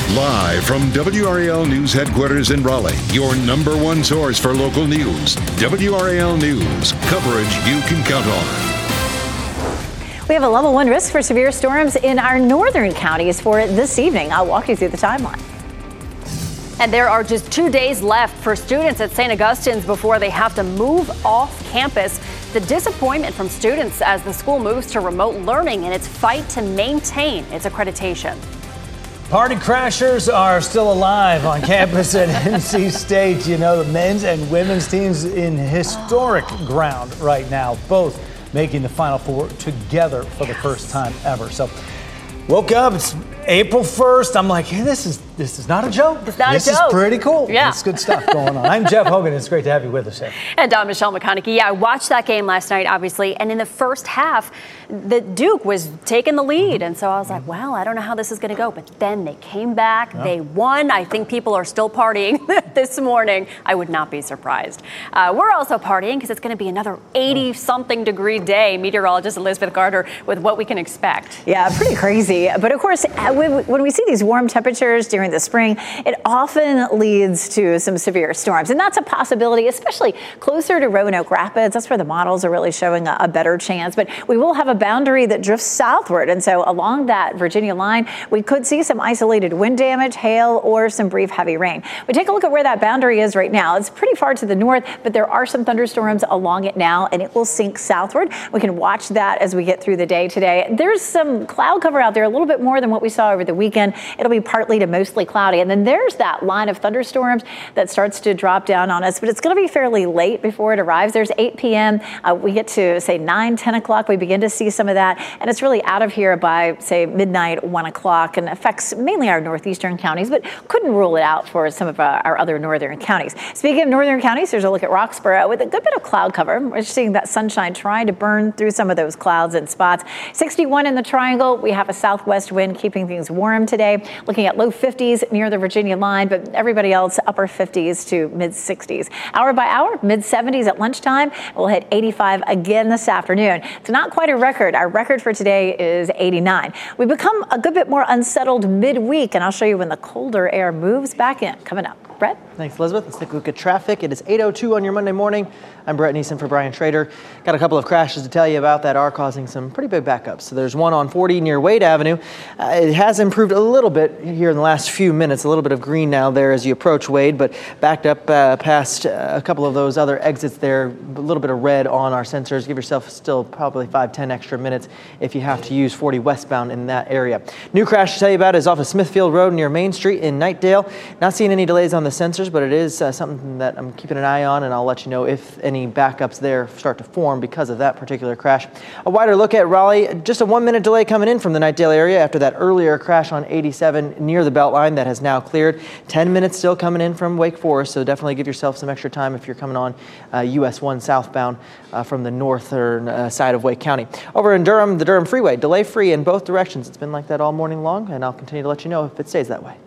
Live from WRAL News headquarters in Raleigh, your number one source for local news. WRAL News, coverage you can count on. We have a level 1 risk for severe storms in our northern counties for this evening. I'll walk you through the timeline. And there are just 2 days left for students at St. Augustine's before they have to move off campus. The disappointment from students as the school moves to remote learning in its fight to maintain its accreditation. Party crashers are still alive on campus at NC State. You know, the men's and women's teams in historic ground right now, both making the Final Four together for the first time ever. So, woke up, it's April 1st. I'm like, hey, this is not a joke. It's not a joke. This is pretty cool. Yeah. It's good stuff going on. I'm Jeff Hogan. It's great to have you with us here. And I'm Michelle McConaughey. Yeah, I watched that game last night, obviously. And in the first half, the Duke was taking the lead. And so I was like, well, I don't know how this is going to go. But then they came back. Yeah. They won. I think people are still partying this morning. I would not be surprised. We're also partying because it's going to be another 80-something degree day. Meteorologist Elizabeth Carter with what we can expect. Yeah, pretty crazy. But of course, when we see these warm temperatures during the spring, it often leads to some severe storms. And that's a possibility, especially closer to Roanoke Rapids. That's where the models are really showing a better chance. But we will have a boundary that drifts southward. And so along that Virginia line, we could see some isolated wind damage, hail, or some brief heavy rain. We take a look at where that boundary is right now. It's pretty far to the north, but there are some thunderstorms along it now, and it will sink southward. We can watch that as we get through the day today. There's some cloud cover out there, a little bit more than what we saw over the weekend. It'll be partly to mostly cloudy. And then there's that line of thunderstorms that starts to drop down on us, but it's going to be fairly late before it arrives. There's 8 p.m. We get to, say, 9, 10 o'clock. We begin to see some of that. And it's really out of here by, say, midnight, 1 o'clock, and affects mainly our northeastern counties, but couldn't rule it out for some of our other northern counties. Speaking of northern counties, there's a look at Roxborough with a good bit of cloud cover. We're seeing that sunshine trying to burn through some of those clouds and spots. 61 in the Triangle. We have a southwest wind keeping things warm today. Looking at low 50s near the Virginia line, but everybody else upper 50s to mid 60s. Hour by hour, mid 70s at lunchtime. We'll hit 85 again this afternoon. It's not quite a record. Our record for today is 89. We become a good bit more unsettled midweek, and I'll show you when the colder air moves back in. Coming up. Brett? Thanks, Elizabeth. Let's take a look at traffic. It is 8:02 on your Monday morning. I'm Brett Neeson for Brian Schrader. Got a couple of crashes to tell you about that are causing some pretty big backups. So there's one on 40 near Wade Avenue. It has improved a little bit here in the last few minutes. A little bit of green now there as you approach Wade, but backed up past a couple of those other exits there. A little bit of red on our sensors. Give yourself still probably 5-10 extra minutes if you have to use 40 westbound in that area. New crash to tell you about is off of Smithfield Road near Main Street in Knightdale. Not seeing any delays on the sensors, but it is something that I'm keeping an eye on, and I'll let you know if any backups there start to form because of that particular crash. A wider look at Raleigh, just a 1-minute delay coming in from the Knightdale area after that earlier crash on 87 near the Beltline that has now cleared. 10 minutes still coming in from Wake Forest, so definitely give yourself some extra time if you're coming on US 1 southbound from the northern side of Wake County. Over in Durham, the Durham Freeway, delay free in both directions. It's been like that all morning long, and I'll continue to let you know if it stays that way.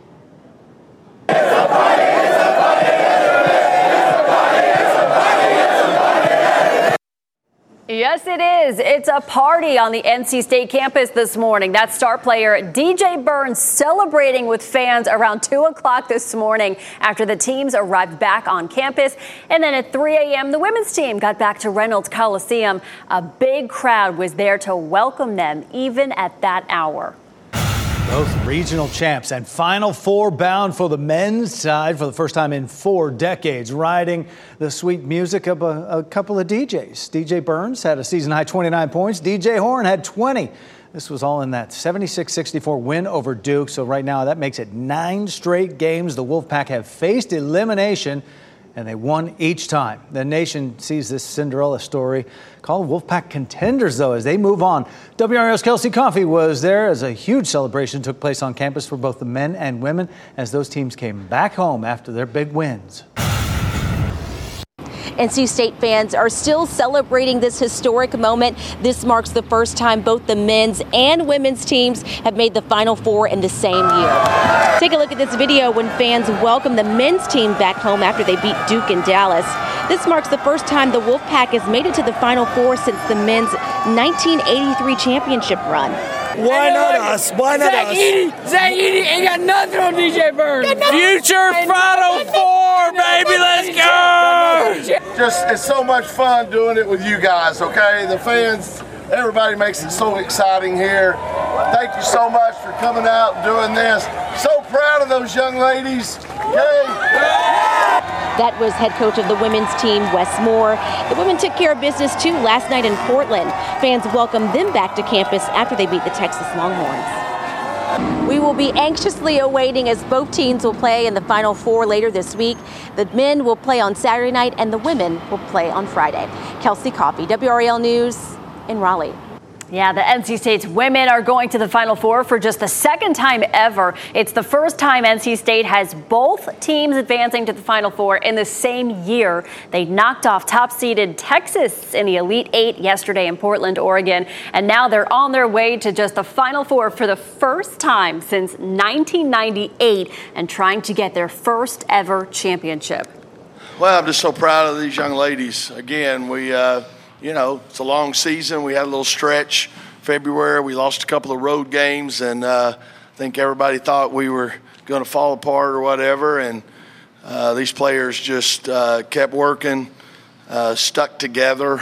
Yes, it is. It's a party on the NC State campus this morning. That star player DJ Burns celebrating with fans around 2 o'clock this morning after the teams arrived back on campus. And then at 3 a.m., the women's team got back to Reynolds Coliseum. A big crowd was there to welcome them even at that hour. Both regional champs and Final Four bound for the men's side for the first time in 4 decades, riding the sweet music of a couple of DJs. DJ Burns had a season-high 29 points. DJ Horn had 20. This was all in that 76-64 win over Duke. So right now that makes it 9 straight games the Wolfpack have faced elimination, and they won each time. The nation sees this Cinderella story. Called Wolfpack contenders, though, as they move on. WRAL's Kelsey Coffey was there as a huge celebration took place on campus for both the men and women as those teams came back home after their big wins. NC State fans are still celebrating this historic moment. This marks the first time both the men's and women's teams have made the Final Four in the same year. Take a look at this video when fans welcome the men's team back home after they beat Duke in Dallas. This marks the first time the Wolfpack has made it to the Final Four since the men's 1983 championship run. Why not us? Why not us? Zach Edey ain't got nothing on DJ Burns. Future Final Four, baby, let's go! It's so much fun doing it with you guys, okay? The fans, everybody makes it so exciting here. Thank you so much for coming out and doing this. So proud of those young ladies, okay? That was head coach of the women's team, Wes Moore. The women took care of business too last night in Portland. Fans welcomed them back to campus after they beat the Texas Longhorns. We will be anxiously awaiting as both teams will play in the Final Four later this week. The men will play on Saturday night and the women will play on Friday. Kelsey Coffey, WRAL News in Raleigh. Yeah, the NC State's women are going to the Final Four for just the second time ever. It's the first time NC State has both teams advancing to the Final Four in the same year. They knocked off top-seeded Texas in the Elite Eight yesterday in Portland, Oregon, and now they're on their way to just the Final Four for the first time since 1998 and trying to get their first ever championship. Well, I'm just so proud of these young ladies. Again, it's a long season. We had a little stretch. February, we lost a couple of road games, and I think everybody thought we were going to fall apart or whatever. And these players just kept working, stuck together.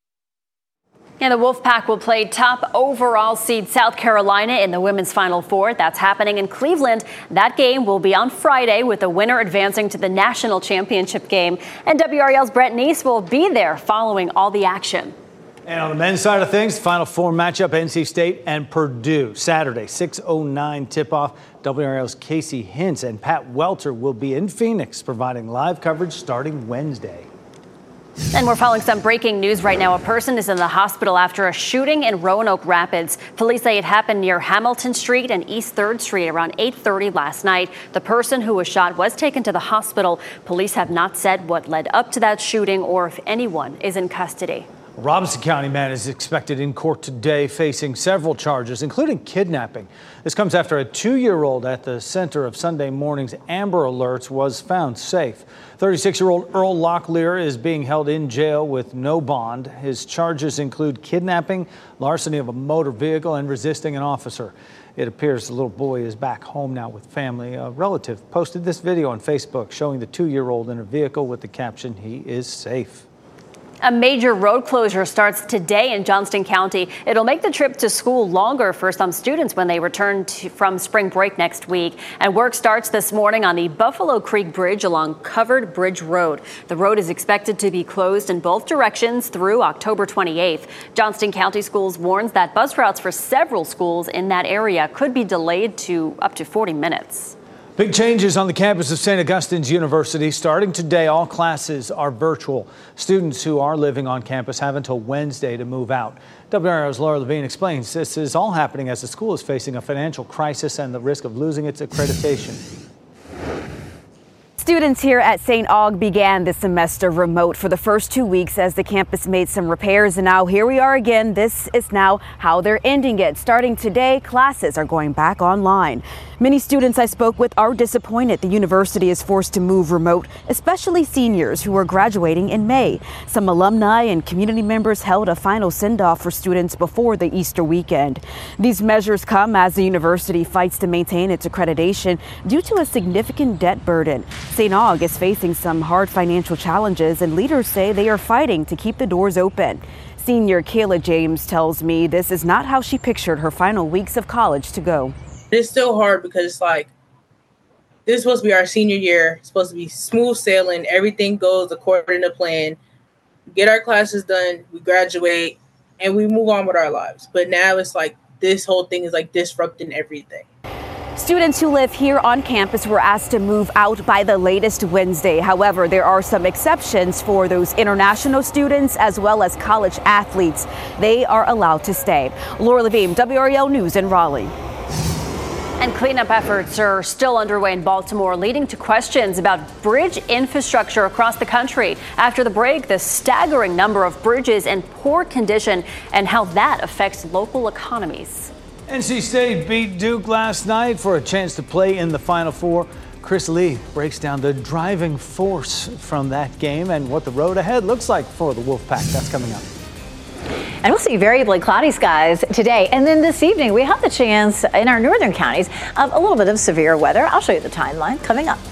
And the Wolfpack will play top overall seed South Carolina in the women's Final Four. That's happening in Cleveland. That game will be on Friday with the winner advancing to the national championship game. And WRAL's Brett Neese will be there following all the action. And on the men's side of things, Final Four matchup, NC State and Purdue. Saturday, 6:09 tip-off. WRAL's Casey Hintz and Pat Welter will be in Phoenix providing live coverage starting Wednesday. And we're following some breaking news right now. A person is in the hospital after a shooting in Roanoke Rapids. Police say it happened near Hamilton Street and East 3rd Street around 8:30 last night. The person who was shot was taken to the hospital. Police have not said what led up to that shooting or if anyone is in custody. A Robinson County man is expected in court today facing several charges, including kidnapping. This comes after a 2-year-old at the center of Sunday morning's Amber Alerts was found safe. 36-year-old Earl Locklear is being held in jail with no bond. His charges include kidnapping, larceny of a motor vehicle, and resisting an officer. It appears the little boy is back home now with family. A relative posted this video on Facebook showing the 2-year-old in a vehicle with the caption, "He is safe." A major road closure starts today in Johnston County. It'll make the trip to school longer for some students when they return from spring break next week. And work starts this morning on the Buffalo Creek Bridge along Covered Bridge Road. The road is expected to be closed in both directions through October 28th. Johnston County Schools warns that bus routes for several schools in that area could be delayed to up to 40 minutes. Big changes on the campus of St. Augustine's University. Starting today, all classes are virtual. Students who are living on campus have until Wednesday to move out. WRAL's Laura Levine explains this is all happening as the school is facing a financial crisis and the risk of losing its accreditation. Students here at St. Aug began this semester remote for the first 2 weeks as the campus made some repairs, and now here we are again. This is now how they're ending it. Starting today, classes are going back online. Many students I spoke with are disappointed the university is forced to move remote, especially seniors who are graduating in May. Some alumni and community members held a final send-off for students before the Easter weekend. These measures come as the university fights to maintain its accreditation due to a significant debt burden. St. Aug is facing some hard financial challenges, and leaders say they are fighting to keep the doors open. Senior Kayla James tells me this is not how she pictured her final weeks of college to go. It's still hard because it's like, this is supposed to be our senior year. It's supposed to be smooth sailing. Everything goes according to plan. We get our classes done, we graduate, and we move on with our lives. But now it's like this whole thing is like disrupting everything. Students who live here on campus were asked to move out by the latest Wednesday. However, there are some exceptions for those international students as well as college athletes. They are allowed to stay. Laura Levine, WRAL News in Raleigh. And cleanup efforts are still underway in Baltimore, leading to questions about bridge infrastructure across the country. After the break, the staggering number of bridges in poor condition and how that affects local economies. NC State beat Duke last night for a chance to play in the Final Four. Chris Lee breaks down the driving force from that game and what the road ahead looks like for the Wolfpack. That's coming up. And we'll see variably cloudy skies today. And then this evening, we have the chance in our northern counties of a little bit of severe weather. I'll show you the timeline coming up.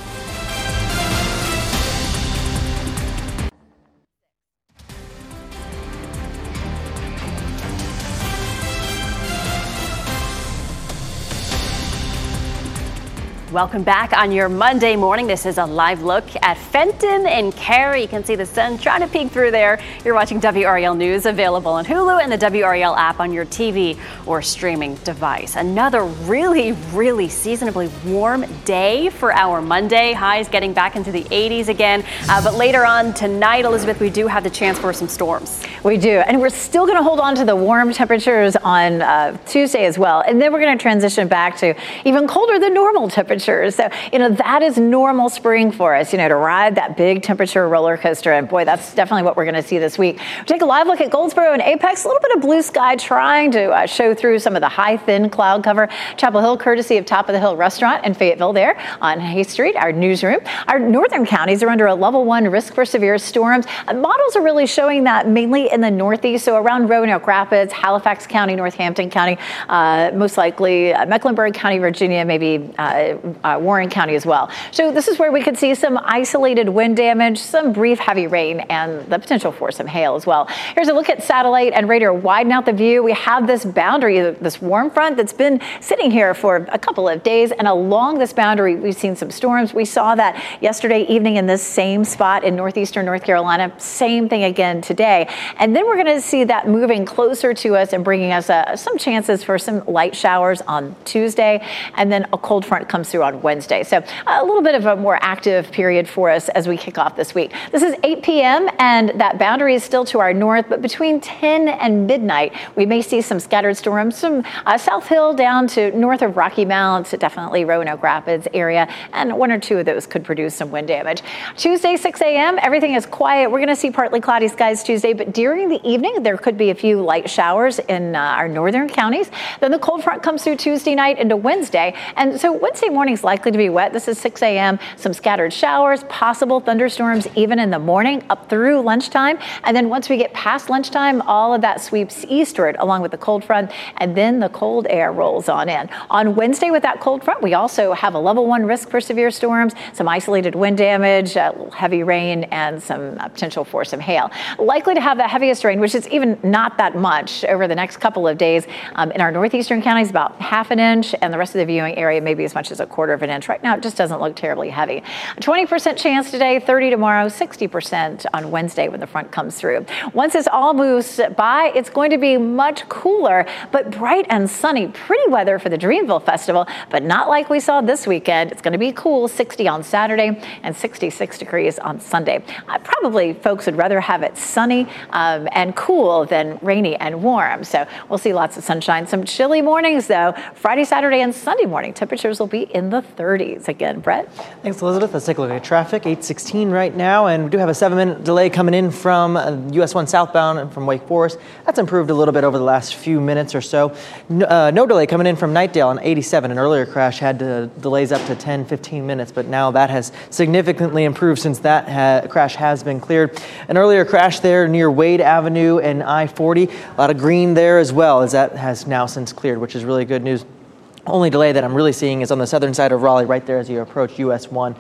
Welcome back on your Monday morning. This is a live look at Fenton and Cary. You can see the sun trying to peek through there. You're watching WRAL News, available on Hulu and the WRAL app on your TV or streaming device. Another really, really seasonably warm day for our Monday. Highs getting back into the 80s again. But later on tonight, Elizabeth, we do have the chance for some storms. We do. And we're still going to hold on to the warm temperatures on Tuesday as well. And then we're going to transition back to even colder than normal temperatures. So, that is normal spring for us, to ride that big temperature roller coaster. And boy, that's definitely what we're going to see this week. Take a live look at Goldsboro and Apex. A little bit of blue sky trying to show through some of the high, thin cloud cover. Chapel Hill, courtesy of Top of the Hill Restaurant in Fayetteville there on Hay Street, our newsroom. Our northern counties are under a level 1 risk for severe storms. Models are really showing that mainly in the northeast. So around Roanoke Rapids, Halifax County, Northampton County, most likely Mecklenburg County, Virginia, maybe Warren County as well. So this is where we could see some isolated wind damage, some brief heavy rain, and the potential for some hail as well. Here's a look at satellite and radar. Widen out the view. We have this boundary, this warm front that's been sitting here for a couple of days, and along this boundary, we've seen some storms. We saw that yesterday evening in this same spot in northeastern North Carolina. Same thing again today. And then we're going to see that moving closer to us and bringing us some chances for some light showers on Tuesday, and then a cold front comes through on Wednesday. So a little bit of a more active period for us as we kick off this week. This is 8 p.m. and that boundary is still to our north, but between 10 and midnight, we may see some scattered storms, some South Hill down to north of Rocky Mount, definitely Roanoke Rapids area, and one or two of those could produce some wind damage. Tuesday, 6 a.m., everything is quiet. We're going to see partly cloudy skies Tuesday, but during the evening, there could be a few light showers in our northern counties. Then the cold front comes through Tuesday night into Wednesday, and so Wednesday morning is likely to be wet. This is 6 a.m. Some scattered showers, possible thunderstorms even in the morning up through lunchtime. And then once we get past lunchtime, all of that sweeps eastward along with the cold front, and then the cold air rolls on in. On Wednesday with that cold front, we also have a level 1 risk for severe storms, some isolated wind damage, heavy rain, and some potential for some hail. Likely to have the heaviest rain, which is even not that much over the next couple of days. In our northeastern counties, about half an inch, and the rest of the viewing area maybe as much as a quarter of an inch. Right now, it just doesn't look terribly heavy. 20% chance today, 30 tomorrow, 60% on Wednesday when the front comes through. Once this all moves by, it's going to be much cooler, but bright and sunny. Pretty weather for the Dreamville Festival, but not like we saw this weekend. It's going to be cool, 60 on Saturday and 66 degrees on Sunday. Probably folks would rather have it sunny and cool than rainy and warm. So we'll see lots of sunshine. Some chilly mornings, though. Friday, Saturday, and Sunday morning, temperatures will be in the 30s. Again, Brett. Thanks, Elizabeth. Let's take a look at traffic. 8:16 right now, and we do have a 7-minute delay coming in from US 1 southbound and from Wake Forest. That's improved a little bit over the last few minutes or so. No delay coming in from Knightdale on 87. An earlier crash had delays up to 10-15 minutes, but now that has significantly improved since that crash has been cleared. An earlier crash there near Wade Avenue and I-40. A lot of green there as well, as that has now since cleared, which is really good news. Only delay that I'm really seeing is on the southern side of Raleigh, right there as you approach US 1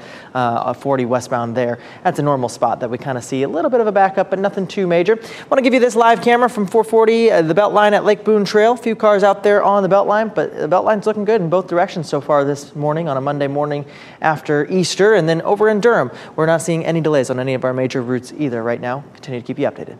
40 westbound there. That's a normal spot that we kind of see a little bit of a backup, but nothing too major. Want to give you this live camera from 440, the Beltline at Lake Boone Trail. A few cars out there on the Beltline, but the Beltline's looking good in both directions so far this morning on a Monday morning after Easter. And then over in Durham, we're not seeing any delays on any of our major routes either right now. Continue to keep you updated.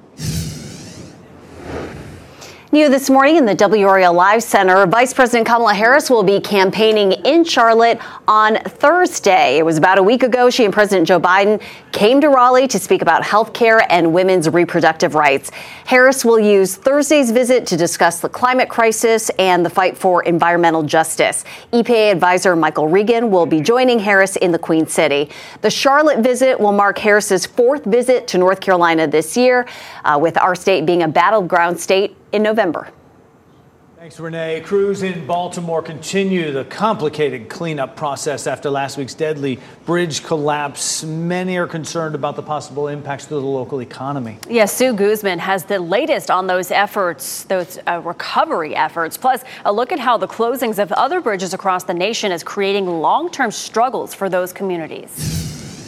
New this morning in the WRAL Live Center, Vice President Kamala Harris will be campaigning in Charlotte on Thursday. It was about a week ago she and President Joe Biden came to Raleigh to speak about health care and women's reproductive rights. Harris will use Thursday's visit to discuss the climate crisis and the fight for environmental justice. EPA advisor Michael Regan will be joining Harris in the Queen City. The Charlotte visit will mark Harris's 4th visit to North Carolina this year, with our state being a battleground state in November. Thanks, Renee. Crews in Baltimore continue the complicated cleanup process after last week's deadly bridge collapse. Many are concerned about the possible impacts to the local economy. Yes, Sue Guzman has the latest on those efforts, those recovery efforts. Plus, a look at how the closings of other bridges across the nation is creating long-term struggles for those communities.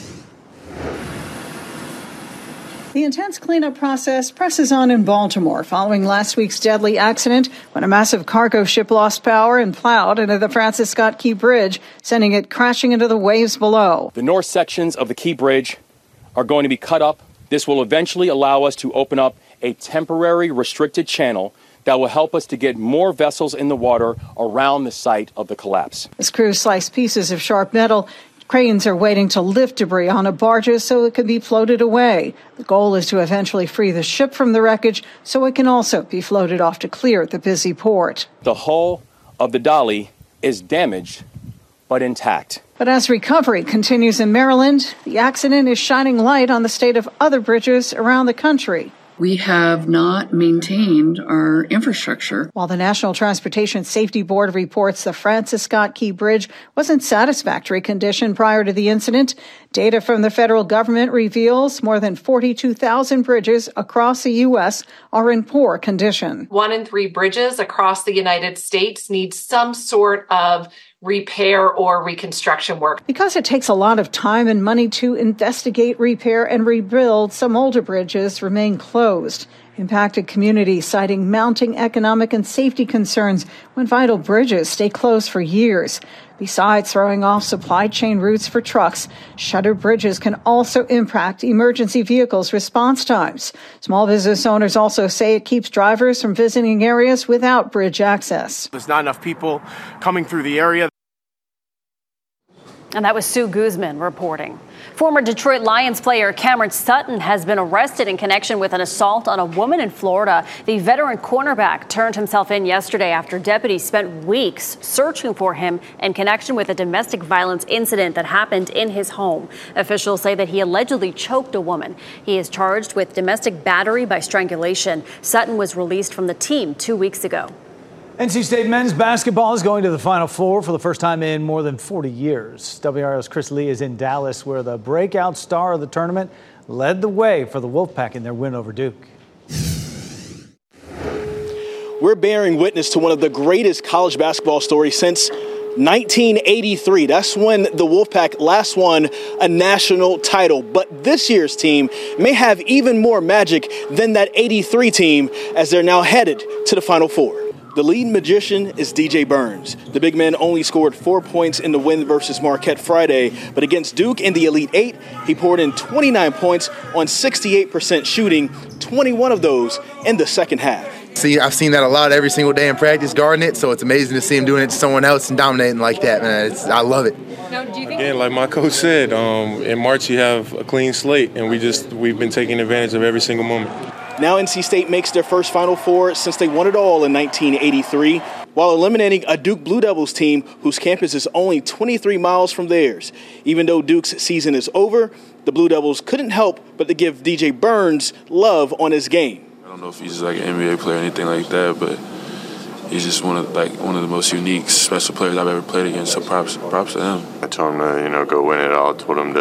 The intense cleanup process presses on in Baltimore following last week's deadly accident when a massive cargo ship lost power and plowed into the Francis Scott Key Bridge, sending it crashing into the waves below. The north sections of the Key Bridge are going to be cut up. This will eventually allow us to open up a temporary restricted channel that will help us to get more vessels in the water around the site of the collapse. As crews slice pieces of sharp metal, cranes are waiting to lift debris onto barges so it can be floated away. The goal is to eventually free the ship from the wreckage so it can also be floated off to clear the busy port. The hull of the Dolly is damaged but intact. But as recovery continues in Maryland, the accident is shining light on the state of other bridges around the country. We have not maintained our infrastructure. While the National Transportation Safety Board reports the Francis Scott Key Bridge was in satisfactory condition prior to the incident, data from the federal government reveals more than 42,000 bridges across the U.S. are in poor condition. 1 in 3 bridges across the United States need some sort of repair or reconstruction work. Because it takes a lot of time and money to investigate, repair, and rebuild, some older bridges remain closed. Impacted communities citing mounting economic and safety concerns when vital bridges stay closed for years. Besides throwing off supply chain routes for trucks, shuttered bridges can also impact emergency vehicles' response times. Small business owners also say it keeps drivers from visiting areas without bridge access. There's not enough people coming through the area. And that was Sue Guzman reporting. Former Detroit Lions player Cameron Sutton has been arrested in connection with an assault on a woman in Florida. The veteran cornerback turned himself in yesterday after deputies spent weeks searching for him in connection with a domestic violence incident that happened in his home. Officials say that he allegedly choked a woman. He is charged with domestic battery by strangulation. Sutton was released from the team 2 weeks ago. NC State men's basketball is going to the Final Four for the first time in more than 40 years. WRAL's Chris Lee is in Dallas, where the breakout star of the tournament led the way for the Wolfpack in their win over Duke. We're bearing witness to one of the greatest college basketball stories since 1983. That's when the Wolfpack last won a national title. But this year's team may have even more magic than that 83 team as they're now headed to the Final Four. The lead magician is DJ Burns. The big man only scored 4 points in the win versus Marquette Friday, but against Duke in the Elite Eight, he poured in 29 points on 68% shooting, 21 of those in the second half. I've seen that a lot every single day in practice, guarding it, so it's amazing to see him doing it to someone else and dominating like that, man. I love it. Now, do you think again, like my coach said, in March you have a clean slate, and we've been taking advantage of every single moment. Now NC State makes their first Final Four since they won it all in 1983, while eliminating a Duke Blue Devils team whose campus is only 23 miles from theirs. Even though Duke's season is over, the Blue Devils couldn't help but to give DJ Burns love on his game. I don't know if he's like an NBA player or anything like that, but he's just one of the most unique, special players I've ever played against. So props to him. I told him to go win it all. I told him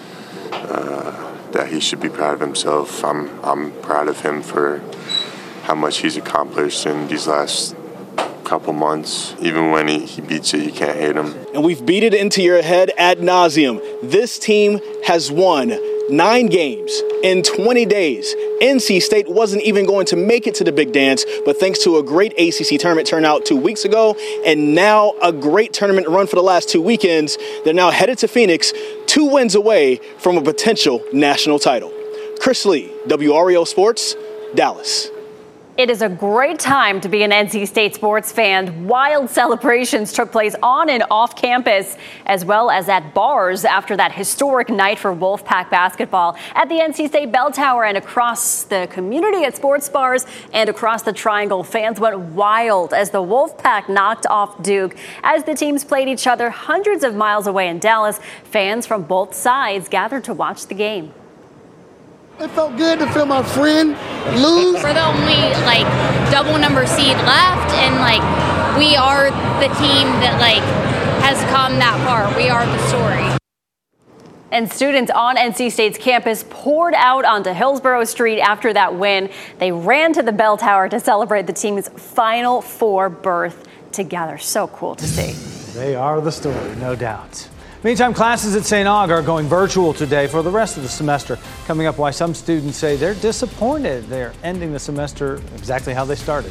that he should be proud of himself. I'm proud of him for how much he's accomplished in these last couple months. Even when he beats you, you can't hate him. And we've beat it into your head ad nauseum. This team has won 9 games in 20 days. NC State wasn't even going to make it to the big dance, but thanks to a great ACC tournament turnout 2 weeks ago, and now a great tournament run for the last 2 weekends, they're now headed to Phoenix, 2 wins away from a potential national title. Chris Lee, WRAL Sports, Dallas. It is a great time to be an NC State sports fan. Wild celebrations took place on and off campus, as well as at bars after that historic night for Wolfpack basketball at the NC State Bell Tower and across the community at sports bars and across the Triangle. Fans went wild as the Wolfpack knocked off Duke. As the teams played each other hundreds of miles away in Dallas, fans from both sides gathered to watch the game. It felt good to feel my friend lose. We're the only double number seed left, and we are the team that has come that far. We are the story. And students on NC State's campus poured out onto Hillsborough Street after that win. They ran to the bell tower to celebrate the team's Final Four berth together. So cool to see. They are the story, no doubt. Meantime, classes at St. Aug are going virtual today for the rest of the semester. Coming up, why some students say they're disappointed they're ending the semester exactly how they started.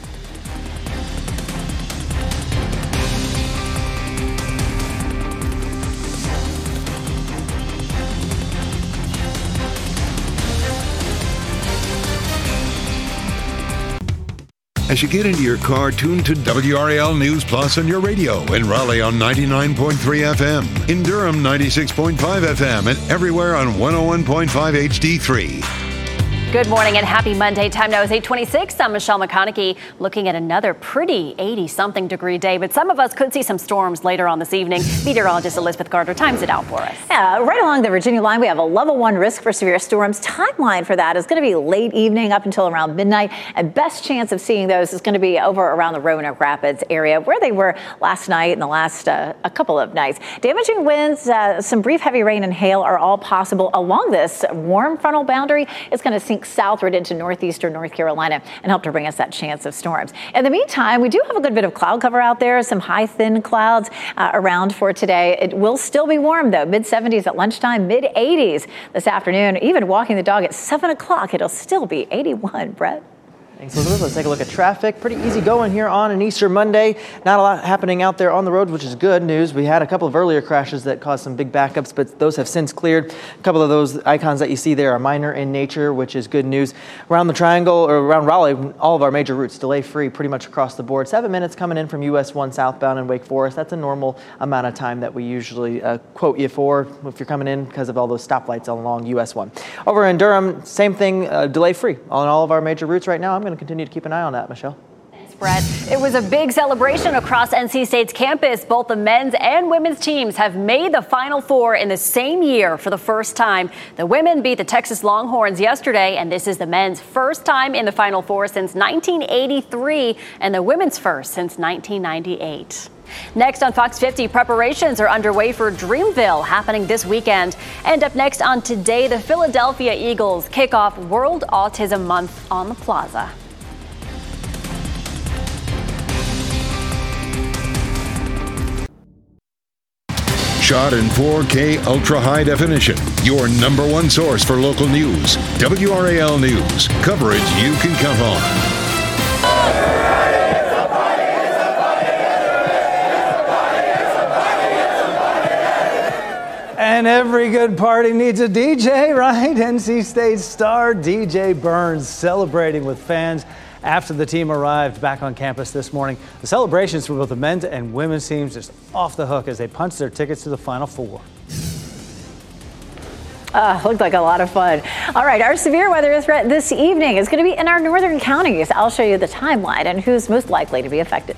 As you get into your car, tune to WRAL News Plus on your radio. In Raleigh on 99.3 FM. In Durham, 96.5 FM. And everywhere on 101.5 HD3. Good morning and happy Monday. Time now is 8:26. I'm Michelle McConaughey, looking at another pretty 80-something degree day, but some of us could see some storms later on this evening. Meteorologist Elizabeth Gardner times it out for us. Yeah, right along the Virginia line, we have a level 1 risk for severe storms. Timeline for that is going to be late evening up until around midnight, and best chance of seeing those is going to be over around the Roanoke Rapids area, where they were last night and the last a couple of nights. Damaging winds, some brief heavy rain and hail are all possible along this warm frontal boundary. It's going to sink southward into northeastern North Carolina and help to bring us that chance of storms. In the meantime, we do have a good bit of cloud cover out there, some high thin clouds around for today. It will still be warm though, mid-70s at lunchtime, mid-80s this afternoon. Even walking the dog at 7 o'clock, it'll still be 81, Brett. Thanks, Elizabeth. Let's take a look at traffic. Pretty easy going here on an Easter Monday. Not a lot happening out there on the road, which is good news. We had a couple of earlier crashes that caused some big backups, but those have since cleared. A couple of those icons that you see there are minor in nature, which is good news. Around the Triangle, or around Raleigh, all of our major routes delay-free pretty much across the board. 7 minutes coming in from US 1 southbound in Wake Forest. That's a normal amount of time that we usually quote you for if you're coming in because of all those stoplights along US 1. Over in Durham, same thing, delay-free on all of our major routes right now. I'm going to continue to keep an eye on that, Michelle. Thanks, Brett. It was a big celebration across NC State's campus. Both the men's and women's teams have made the Final Four in the same year for the first time. The women beat the Texas Longhorns yesterday, and this is the men's first time in the Final Four since 1983 and the women's first since 1998. Next on Fox 50, preparations are underway for Dreamville happening this weekend. And up next on Today, the Philadelphia Eagles kick off World Autism Month on the Plaza. Shot in 4K ultra high definition. Your number one source for local news. WRAL News. Coverage you can count on. And every good party needs a DJ, right? NC State star DJ Burns celebrating with fans after the team arrived back on campus this morning. The celebrations for both the men's and women's teams just off the hook as they punched their tickets to the Final Four. Looked like a lot of fun. All right, our severe weather threat this evening is going to be in our northern counties. I'll show you the timeline and who's most likely to be affected.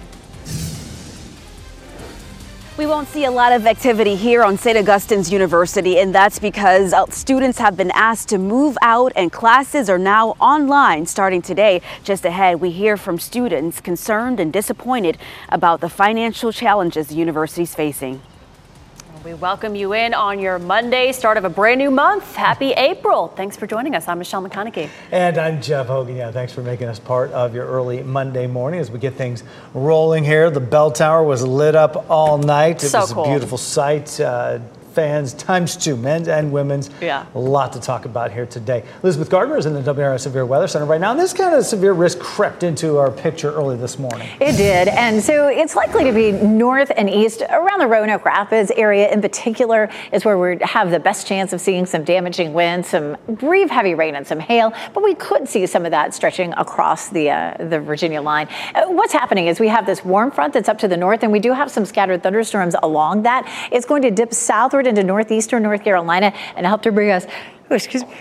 We won't see a lot of activity here on St. Augustine's University, and that's because students have been asked to move out and classes are now online starting today. Just ahead, we hear from students concerned and disappointed about the financial challenges the university is facing. We welcome you in on your Monday, start of a brand new month. Happy April. Thanks for joining us. I'm Michelle McConaughey. And I'm Jeff Hogan. Yeah, thanks for making us part of your early Monday morning as we get things rolling here. The bell tower was lit up all night. It was cool. A beautiful sight. Fans times two, men's and women's. Yeah. A lot to talk about here today. Elizabeth Gardner is in the WRAL Severe Weather Center right now. And this kind of severe risk crept into our picture early this morning. It did. And so it's likely to be north and east around the Roanoke Rapids area in particular is where we have the best chance of seeing some damaging winds, some brief heavy rain and some hail. But we could see some of that stretching across the Virginia line. What's happening is we have this warm front that's up to the north, and we do have some scattered thunderstorms along that. It's going to dip southward into northeastern North Carolina and help to bring us,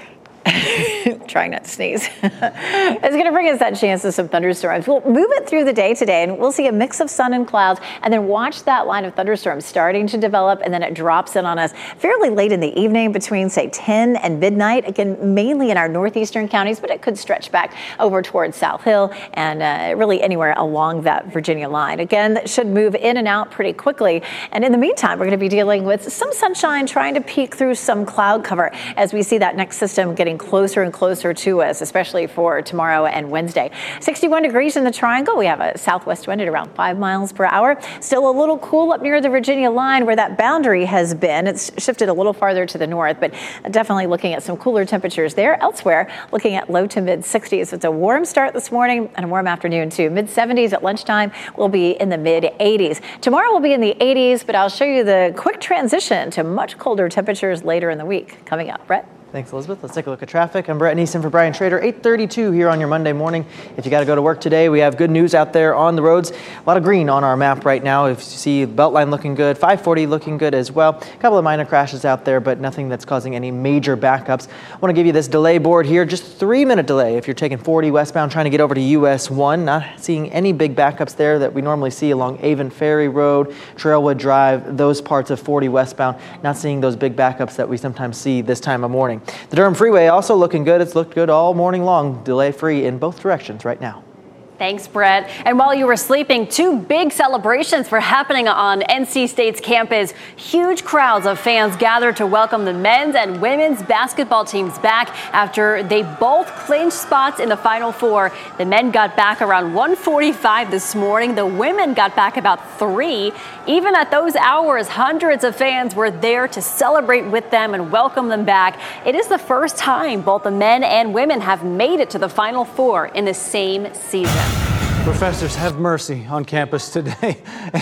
Trying not to sneeze. It's going to bring us that chance of some thunderstorms. We'll move it through the day today, and we'll see a mix of sun and clouds, and then watch that line of thunderstorms starting to develop, and then it drops in on us fairly late in the evening between, say, 10 and midnight. Again, mainly in our northeastern counties, but it could stretch back over towards South Hill and really anywhere along that Virginia line. Again, that should move in and out pretty quickly. And in the meantime, we're going to be dealing with some sunshine trying to peek through some cloud cover as we see that next system getting closer and closer to us, especially for tomorrow and Wednesday. 61 degrees in the Triangle. We have a southwest wind at around 5 miles per hour. Still a little cool up near the Virginia line where that boundary has been. It's shifted a little farther to the north, but definitely looking at some cooler temperatures there. Elsewhere, looking at low to mid 60s. It's a warm start this morning and a warm afternoon too. Mid 70s at lunchtime. We'll be in the mid 80s. Tomorrow we'll be in the 80s, but I'll show you the quick transition to much colder temperatures later in the week coming up. Brett? Thanks, Elizabeth. Let's take a look at traffic. I'm Brett Neeson for Brian Trader. 8:32 here on your Monday morning. If you got to go to work today, we have good news out there on the roads. A lot of green on our map right now. If you see Beltline looking good, 540 looking good as well. A couple of minor crashes out there, but nothing that's causing any major backups. I want to give you this delay board here. Just 3-minute delay if you're taking 40 westbound trying to get over to US 1. Not seeing any big backups there that we normally see along Avon Ferry Road, Trailwood Drive, those parts of 40 westbound. Not seeing those big backups that we sometimes see this time of morning. The Durham Freeway also looking good. It's looked good all morning long. Delay free in both directions right now. Thanks, Brett. And while you were sleeping, 2 big celebrations were happening on NC State's campus. Huge crowds of fans gathered to welcome the men's and women's basketball teams back after they both clinched spots in the Final Four. The men got back around 1:45 this morning. The women got back about 3. Even at those hours, hundreds of fans were there to celebrate with them and welcome them back. It is the first time both the men and women have made it to the Final Four in the same season. Professors, have mercy on campus today.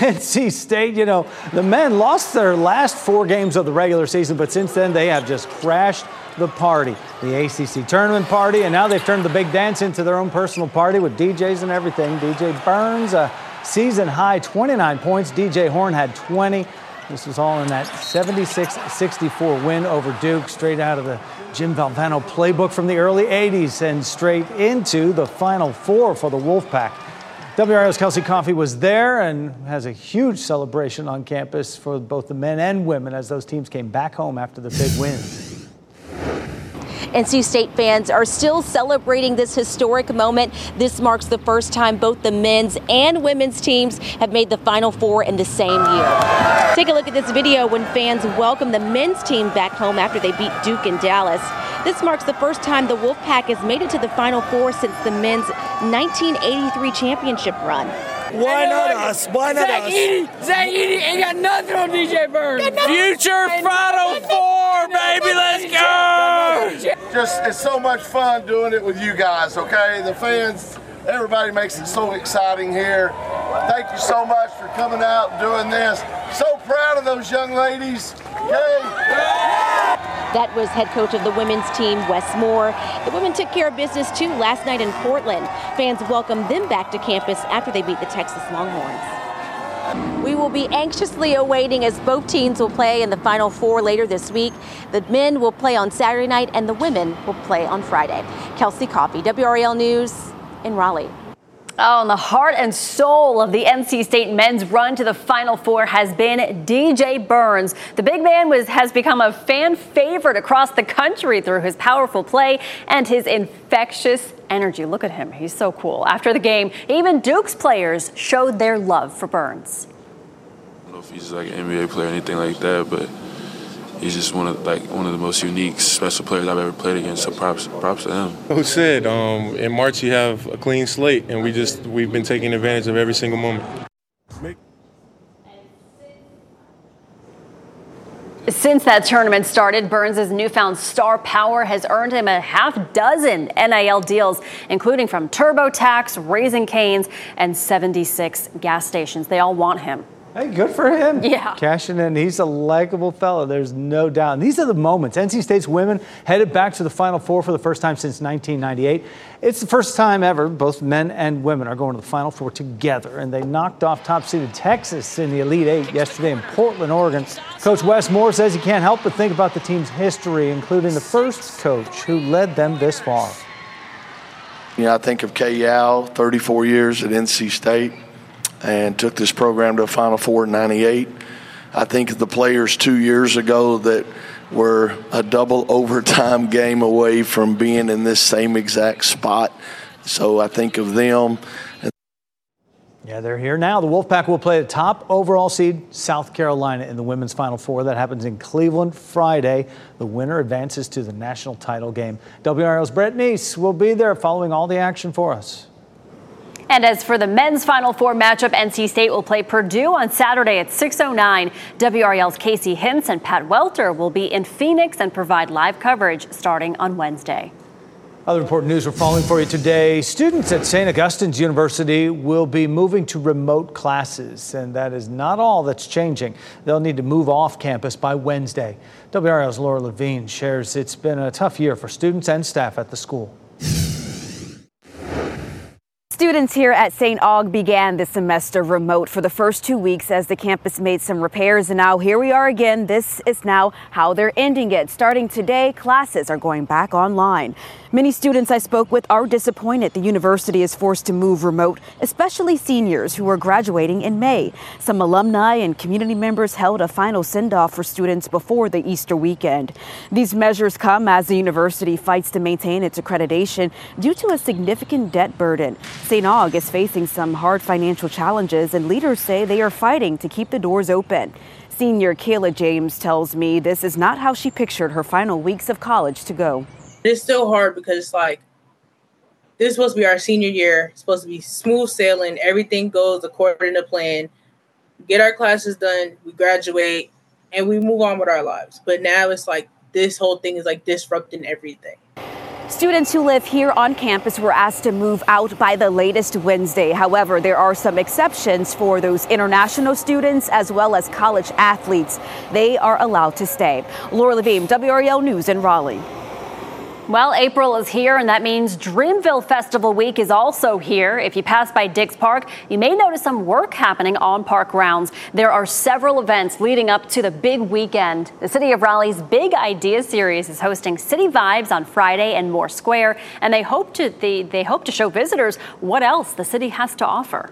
NC State, the men lost their last 4 games of the regular season, but since then they have just crashed the party, the ACC tournament party, and now they've turned the big dance into their own personal party with DJs and everything. DJ Burns, a season high 29 points. DJ Horn had 20. This was all in that 76-64 win over Duke, straight out of the Jim Valvano playbook from the early 80s and straight into the Final Four for the Wolfpack. WRAL's Kelsey Coffey was there and has a huge celebration on campus for both the men and women as those teams came back home after the big wins. NC State fans are still celebrating this historic moment. This marks the first time both the men's and women's teams have made the Final Four in the same year. Take a look at this video when fans welcome the men's team back home after they beat Duke in Dallas. This marks the first time the Wolfpack has made it to the Final Four since the men's 1983 championship run. Why not us? Why not us? Zach Edey ain't got nothing on DJ Burns. Future Final Four, baby, let's go! It's so much fun doing it with you guys, okay? The fans, everybody makes it so exciting here. Thank you so much for coming out and doing this. So proud of those young ladies, okay? That was head coach of the women's team, Wes Moore. The women took care of business too last night in Portland. Fans welcomed them back to campus after they beat the Texas Longhorns. We will be anxiously awaiting as both teams will play in the Final Four later this week. The men will play on Saturday night and the women will play on Friday. Kelsey Coffey, WRAL News in Raleigh. Oh, and the heart and soul of the NC State men's run to the Final Four has been DJ Burns. The big man has become a fan favorite across the country through his powerful play and his infectious energy. Look at him. He's so cool. After the game, even Duke's players showed their love for Burns. I don't know if he's like an NBA player or anything like that, but he's just one of the most unique, special players I've ever played against. So props to him. Coach said, in March you have a clean slate, and we've been taking advantage of every single moment. Since that tournament started, Burns' newfound star power has earned him a half dozen NIL deals, including from TurboTax, Raising Cane's, and 76 gas stations. They all want him. Hey, good for him. Yeah. Cashing in. He's a likable fellow. There's no doubt. And these are the moments. NC State's women headed back to the Final Four for the first time since 1998. It's the first time ever both men and women are going to the Final Four together. And they knocked off top-seeded Texas in the Elite Eight yesterday in Portland, Oregon. Coach Wes Moore says he can't help but think about the team's history, including the first coach who led them this far. You know, I think of Kay Yow, 34 years at NC State, and took this program to a Final Four in 98. I think of the players 2 years ago that were a double overtime game away from being in this same exact spot. So I think of them. Yeah, they're here now. The Wolfpack will play the top overall seed, South Carolina, in the women's Final Four. That happens in Cleveland Friday. The winner advances to the national title game. WRAL's Brett Neese will be there following all the action for us. And as for the men's Final Four matchup, NC State will play Purdue on Saturday at 6:09. WRAL's Casey Hintz and Pat Welter will be in Phoenix and provide live coverage starting on Wednesday. Other important news we're following for you today. Students at St. Augustine's University will be moving to remote classes, and that is not all that's changing. They'll need to move off campus by Wednesday. WRAL's Laura Levine shares it's been a tough year for students and staff at the school. Students here at St. Aug began this semester remote for the first 2 weeks as the campus made some repairs, and now here we are again. This is now how they're ending it. Starting today, classes are going back online. Many students I spoke with are disappointed the university is forced to move remote, especially seniors who are graduating in May. Some alumni and community members held a final send-off for students before the Easter weekend. These measures come as the university fights to maintain its accreditation due to a significant debt burden. St. Aug is facing some hard financial challenges, and leaders say they are fighting to keep the doors open. Senior Kayla James tells me this is not how she pictured her final weeks of college to go. It's still hard because it's like, this is supposed to be our senior year. It's supposed to be smooth sailing. Everything goes according to plan. We get our classes done, we graduate, and we move on with our lives. But now it's like this whole thing is like disrupting everything. Students who live here on campus were asked to move out by the latest Wednesday. However, there are some exceptions for those international students as well as college athletes. They are allowed to stay. Laura Levine, WRAL News in Raleigh. Well, April is here, and that means Dreamville Festival Week is also here. If you pass by Dix Park, you may notice some work happening on park grounds. There are several events leading up to the big weekend. The City of Raleigh's Big Idea Series is hosting City Vibes on Friday in Moore Square, and they hope to show visitors what else the city has to offer.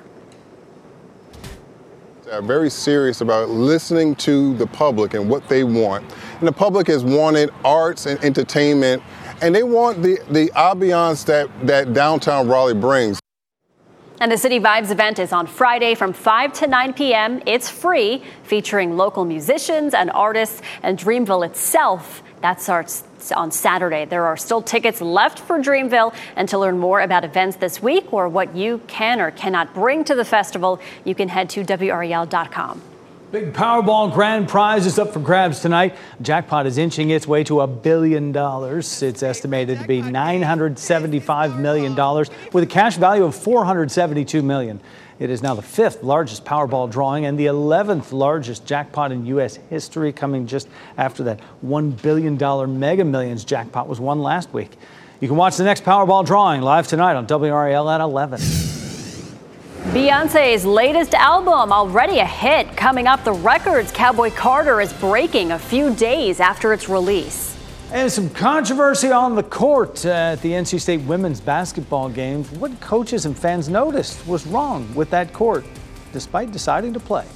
They're very serious about listening to the public and what they want. And the public has wanted arts and entertainment, and they want the ambiance that downtown Raleigh brings. And the City Vibes event is on Friday from 5 to 9 p.m. It's free, featuring local musicians and artists, and Dreamville itself, that starts on Saturday. There are still tickets left for Dreamville, and to learn more about events this week or what you can or cannot bring to the festival, you can head to WRAL.com. Big Powerball grand prize is up for grabs tonight. Jackpot is inching its way to $1 billion. It's estimated to be $975 million with a cash value of $472 million. It is now the 5th largest Powerball drawing and the 11th largest jackpot in U.S. history, coming just after that $1 billion Mega Millions jackpot was won last week. You can watch the next Powerball drawing live tonight on WRAL at 11. Beyonce's latest album, already a hit. Coming up, the records Cowboy Carter is breaking a few days after its release. And some controversy on the court at the NC State women's basketball game. What coaches and fans noticed was wrong with that court, despite deciding to play.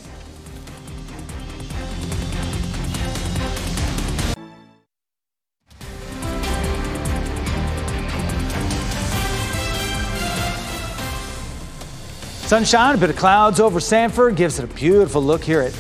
Sunshine, a bit of clouds over Sanford gives it a beautiful look here at 8:40.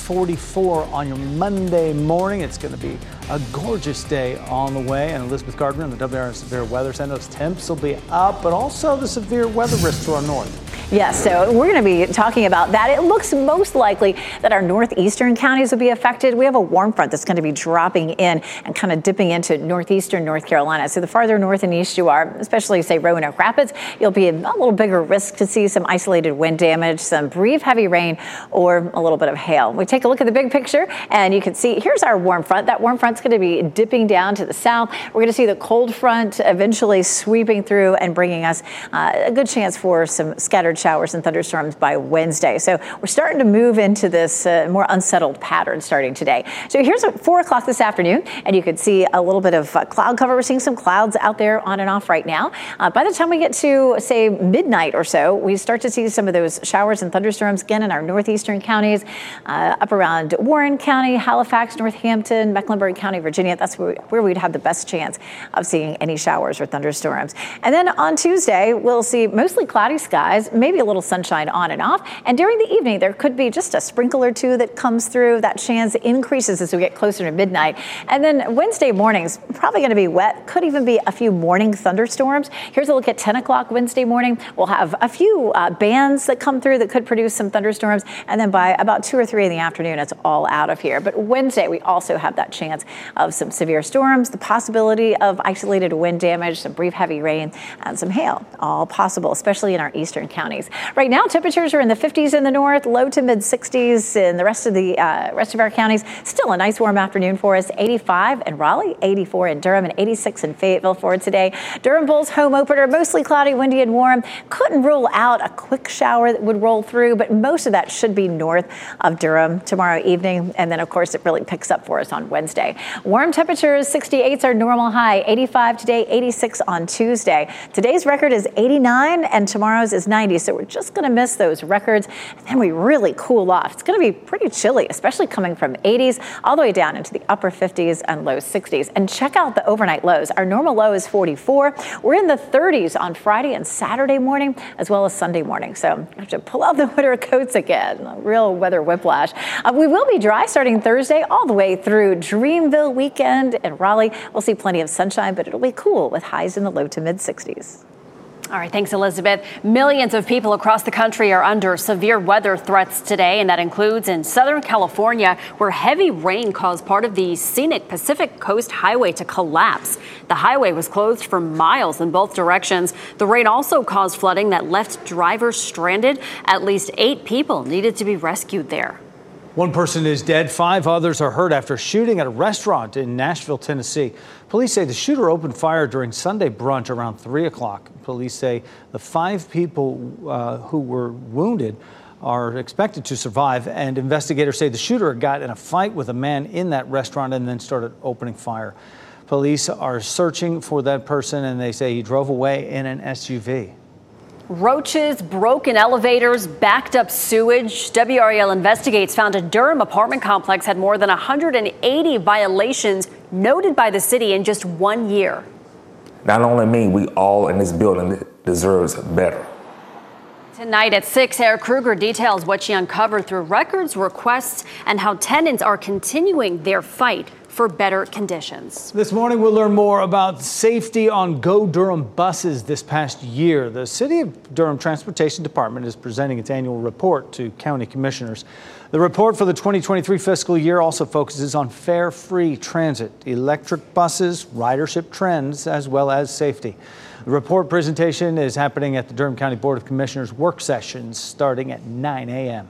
44 on your Monday morning. It's going to be a gorgeous day on the way. And Elizabeth Gardner in the WRAL Severe Weather Center. Those temps will be up, but also the severe weather risk to our north. Yes, so we're going to be talking about that. It looks most likely that our northeastern counties will be affected. We have a warm front that's going to be dropping in and kind of dipping into northeastern North Carolina. So the farther north and east you are, especially say Roanoke Rapids, you'll be at a little bigger risk to see some isolated wind damage, some brief heavy rain, or a little bit of hail. We take a look at the big picture and you can see here's our warm front. That warm front's going to be dipping down to the south. We're going to see the cold front eventually sweeping through and bringing us a good chance for some scattered showers and thunderstorms by Wednesday. So we're starting to move into this more unsettled pattern starting today. So here's at 4 o'clock this afternoon, and you can see a little bit of cloud cover. We're seeing some clouds out there on and off right now. By the time we get to, say, midnight or so, we start to see some of those showers and thunderstorms again in our northeastern counties, up around Warren County, Halifax, Northampton, Mecklenburg County, Virginia. That's where we'd have the best chance of seeing any showers or thunderstorms. And then on Tuesday, we'll see mostly cloudy skies, maybe a little sunshine on and off. And during the evening, there could be just a sprinkle or two that comes through. That chance increases as we get closer to midnight. And then Wednesday morning's probably going to be wet. Could even be a few morning thunderstorms. Here's a look at 10 o'clock Wednesday morning. We'll have a few bands that come through that could produce some thunderstorms. And then by about 2 or 3 in the afternoon, it's all out of here. But Wednesday, we also have that chance of some severe storms, the possibility of isolated wind damage, some brief heavy rain, and some hail. All possible, especially in our eastern counties. Right now, temperatures are in the 50s in the north, low to mid 60s in the rest of our counties. Still a nice warm afternoon for us. 85 in Raleigh, 84 in Durham, and 86 in Fayetteville for today. Durham Bulls home opener, mostly cloudy, windy, and warm. Couldn't rule out a quick shower that would roll through, but most of that should be north of Durham tomorrow evening. And then, of course, it really picks up for us on Wednesday. Warm temperatures, 68's our normal high, 85 today, 86 on Tuesday. Today's record is 89 and tomorrow's is 90, so we're just going to miss those records, and then we really cool off. It's going to be pretty chilly, especially coming from 80s all the way down into the upper 50s and low 60s. And check out the overnight lows. Our normal low is 44. We're in the 30s on Friday and Saturday morning, as well as Sunday morning. So I have to pull out the winter coats again. Real weather whiplash. We will be dry starting Thursday all the way through Dreamville weekend in Raleigh. We'll see plenty of sunshine, but it'll be cool with highs in the low to mid 60s. All right, thanks, Elizabeth. Millions of people across the country are under severe weather threats today, and that includes in Southern California, where heavy rain caused part of the scenic Pacific Coast Highway to collapse. The highway was closed for miles in both directions. The rain also caused flooding that left drivers stranded. At least 8 people needed to be rescued there. One person is dead. 5 others are hurt after shooting at a restaurant in Nashville, Tennessee. Police say the shooter opened fire during Sunday brunch around 3 o'clock. Police say the 5 people who were wounded are expected to survive, and investigators say the shooter got in a fight with a man in that restaurant and then started opening fire. Police are searching for that person, and they say he drove away in an SUV. Roaches, broken elevators, backed up sewage. WRAL Investigates found a Durham apartment complex had more than 180 violations noted by the city in just 1 year. Not only me, we all in this building deserves better. Tonight at 6, Sarah Kruger details what she uncovered through records, requests, and how tenants are continuing their fight for better conditions. This morning, we'll learn more about safety on Go Durham buses this past year. The City of Durham Transportation Department is presenting its annual report to county commissioners. The report for the 2023 fiscal year also focuses on fare-free transit, electric buses, ridership trends, as well as safety. The report presentation is happening at the Durham County Board of Commissioners work sessions starting at 9 a.m.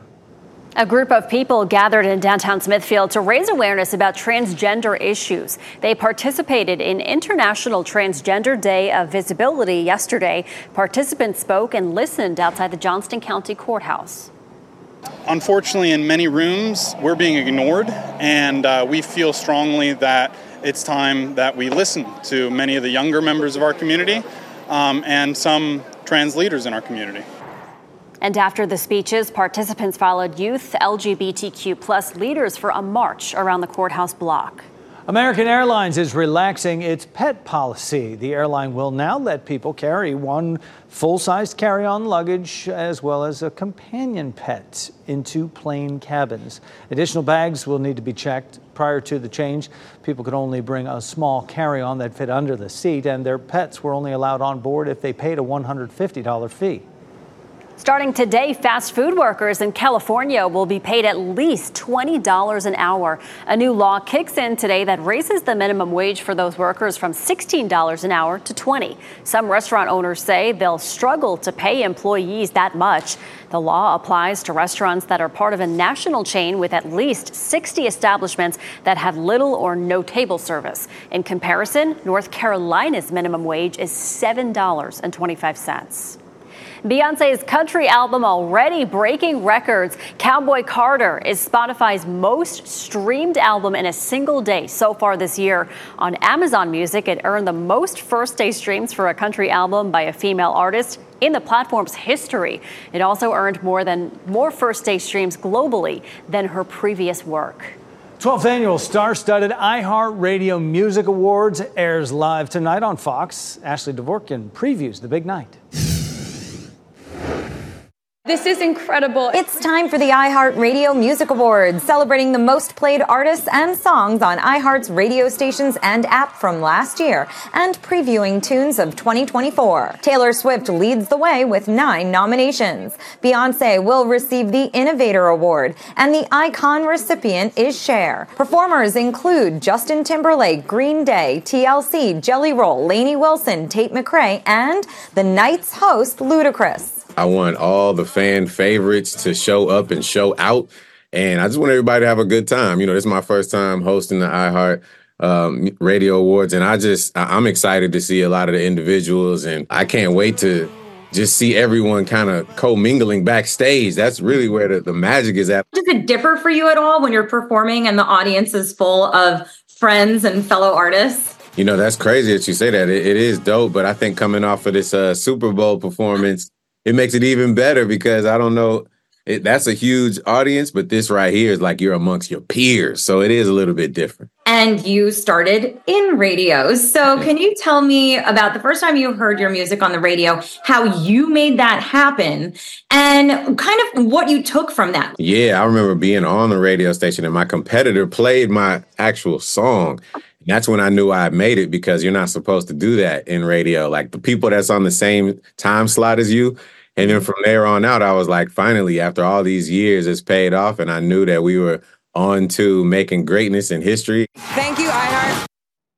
A group of people gathered in downtown Smithfield to raise awareness about transgender issues. They participated in International Transgender Day of Visibility yesterday. Participants spoke and listened outside the Johnston County Courthouse. Unfortunately, in many rooms, we're being ignored, and we feel strongly that it's time that we listen to many of the younger members of our community and some trans leaders in our community. And after the speeches, participants followed youth LGBTQ+ leaders for a march around the courthouse block. American Airlines is relaxing its pet policy. The airline will now let people carry one full-sized carry-on luggage as well as a companion pet into plane cabins. Additional bags will need to be checked. Prior to the change, people could only bring a small carry-on that fit under the seat, and their pets were only allowed on board if they paid a $150 fee. Starting today, fast food workers in California will be paid at least $20 an hour. A new law kicks in today that raises the minimum wage for those workers from $16 an hour to $20. Some restaurant owners say they'll struggle to pay employees that much. The law applies to restaurants that are part of a national chain with at least 60 establishments that have little or no table service. In comparison, North Carolina's minimum wage is $7.25. Beyonce's country album already breaking records. Cowboy Carter is Spotify's most streamed album in a single day so far this year. On Amazon Music, it earned the most first-day streams for a country album by a female artist in the platform's history. It also earned more first-day streams globally than her previous work. 12th annual star-studded iHeartRadio Music Awards airs live tonight on Fox. Ashley Dvorkin previews the big night. This is incredible. It's time for the iHeartRadio Music Awards, celebrating the most played artists and songs on iHeart's radio stations and app from last year, and previewing tunes of 2024. Taylor Swift leads the way with 9 nominations. Beyoncé will receive the Innovator Award, and the Icon recipient is Cher. Performers include Justin Timberlake, Green Day, TLC, Jelly Roll, Lainey Wilson, Tate McRae, and the night's host, Ludacris. I want all the fan favorites to show up and show out. And I just want everybody to have a good time. You know, this is my first time hosting the iHeart Radio Awards. And I'm excited to see a lot of the individuals. And I can't wait to just see everyone kind of co-mingling backstage. That's really where the magic is at. Does it differ for you at all when you're performing and the audience is full of friends and fellow artists? You know, that's crazy that you say that. It is dope. But I think coming off of this Super Bowl performance, it makes it even better because I don't know, that's a huge audience, but this right here is like you're amongst your peers. So it is a little bit different. And you started in radio. So can you tell me about the first time you heard your music on the radio, how you made that happen, and kind of what you took from that? Yeah, I remember being on the radio station and my competitor played my actual song. That's when I knew I had made it, because you're not supposed to do that in radio. Like the people that's on the same time slot as you. And then from there on out, I was like, finally, after all these years, it's paid off. And I knew that we were on to making greatness in history. Thank you, iHeart.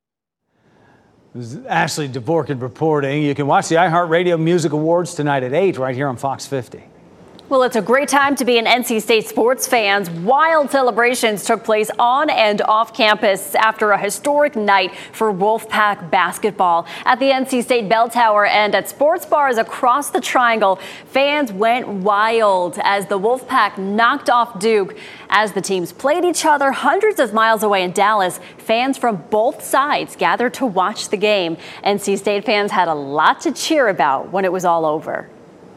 This is Ashley Dvorkin reporting. You can watch the iHeartRadio Music Awards tonight at 8 right here on Fox 50. Well, it's a great time to be an NC State sports fans. Wild celebrations took place on and off campus after a historic night for Wolfpack basketball. At the NC State Bell Tower and at sports bars across the Triangle, fans went wild as the Wolfpack knocked off Duke. As the teams played each other hundreds of miles away in Dallas, fans from both sides gathered to watch the game. NC State fans had a lot to cheer about when it was all over.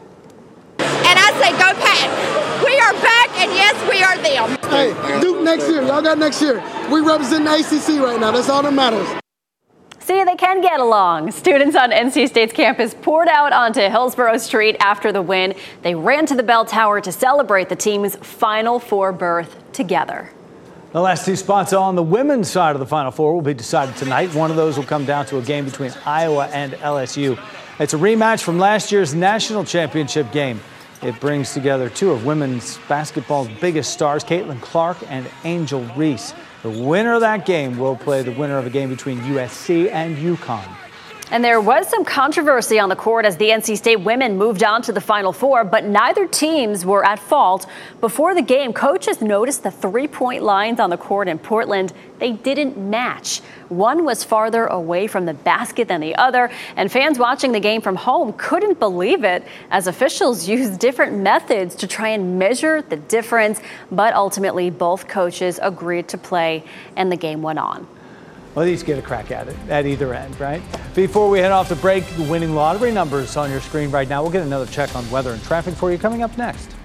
And I say, go Pack. We are back, and yes, we are them. Hey, Duke next year. Y'all got next year. We represent the ACC right now. That's all that matters. See, they can get along. Students on NC State's campus poured out onto Hillsborough Street after the win. They ran to the Bell Tower to celebrate the team's Final Four berth together. The last 2 spots on the women's side of the Final Four will be decided tonight. One of those will come down to a game between Iowa and LSU. It's a rematch from last year's national championship game. It brings together 2 of women's basketball's biggest stars, Caitlin Clark and Angel Reese. The winner of that game will play the winner of a game between USC and UConn. And there was some controversy on the court as the NC State women moved on to the Final Four, but neither teams were at fault. Before the game, coaches noticed the three-point lines on the court in Portland. They didn't match. One was farther away from the basket than the other, and fans watching the game from home couldn't believe it as officials used different methods to try and measure the difference. But ultimately, both coaches agreed to play, and the game went on. Well, each get a crack at it at either end, right? Before we head off the break, the winning lottery numbers on your screen right now. We'll get another check on weather and traffic for you coming up next.